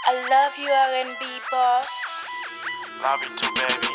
I love you, R&B boss. Love you too, baby.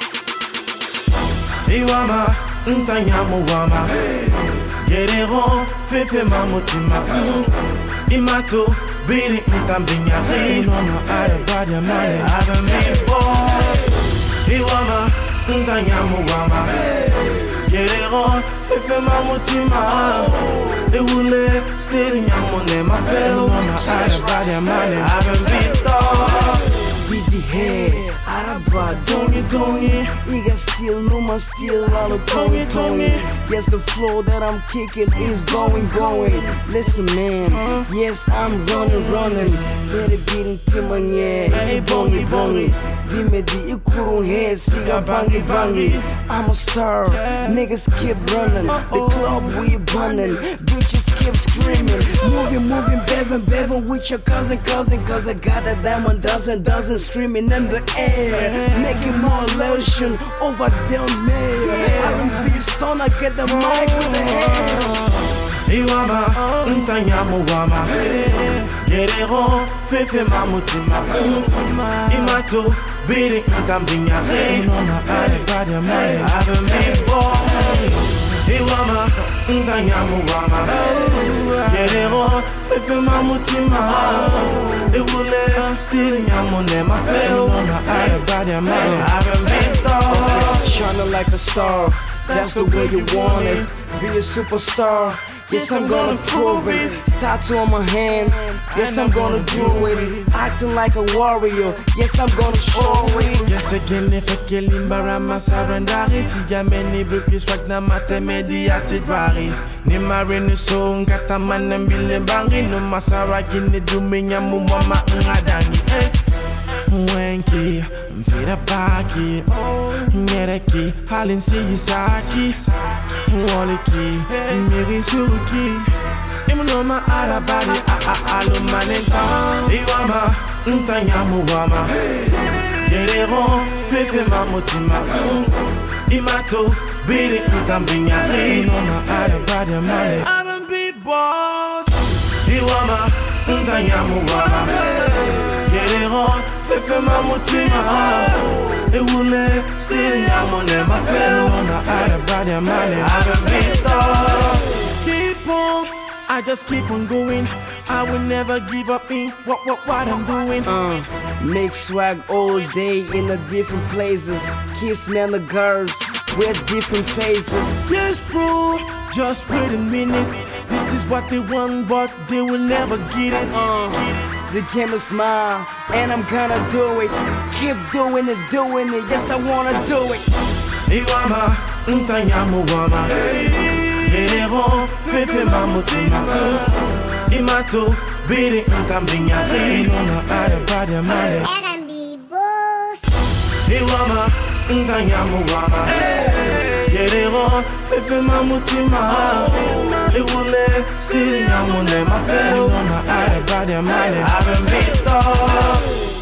Iwama, ntanyamu wama. Gerero, fefe mamutima. Imato, biri ntambinya. Inoma aya badia mane. R&B boss. Iwama, ntanyamu wama. Gerero, fefe mamutima. Ewule, still nyamone mafel. Inoma aya badia mane. R&B talk. Didi head, Araba, dongi. Iga still, Numa still, Lalo tongi. Yes, the flow that I'm kicking is going. Listen, man, yes, I'm running. Let it beat in Timanye, hey, bongi. Dime di ikurung head, siga bangi. I'm a star, niggas keep running. The club we bunning, bitches keep screaming. Moving, bevin with your cousin. Cause I got a diamond dozen screaming in the air. Making more lotion over them man. R&B stone, I get the mic with the hand. Iwama, ntanyamu wama. Gerero, fefe mamutima. Imato, biri ntambinya. Inoma aya badia mane. R&B boss. Iwama, ntanyamu wama. Gerero, fefe mamutima. Ewule, still nyamone mafel. Inoma aya badia mane. R&B talk. Shining like a star, that's the way you want it. Be a superstar, yes I'm gonna prove it. Tattoo on my hand, yes I'm gonna do it. Acting like a warrior, yes I'm gonna show it. Yes again if I kill him barama sarandari. Si jameni brukis wak na mate mediate dwari. Ni marine so ngata manem bile bangi. No masara gini duminya mumama ngadangi. Mwenki, mfira baki. Nyereki, halin si yisaki. Mwoliki, mirisuki. Imunoma arabadi, alumanenta. Iwama, ntanyamu wama. Gerero, fefe mamutima. Imato, biri ntambinya. Inoma arabadi amale. R&B boss. Iwama, ntanyamu wama. Gerero, fefe mamutima. Ewule, still nyamone mafel. Inoma arabadi amale. R&B talk. Keep on, I just keep on going. I will never give up in what I'm doing. Make swag all day in the different places. Kiss men the girls with different faces. Yes, bro, just wait a minute. This is what they want, but they will never get it. The game is mine, and I'm gonna do it. Keep doing it. Yes, I wanna do it. Iwama, ntanyamu wama. Gerero, fefe mamutima. Imato, biri ntambinya. Inoma aya badia mane. R&B boss. Iwama, ntanyamu wama. Gerero, fefe mamutima. Ewule, still nyamone mafel. Inoma aya badia mane. R&B talk.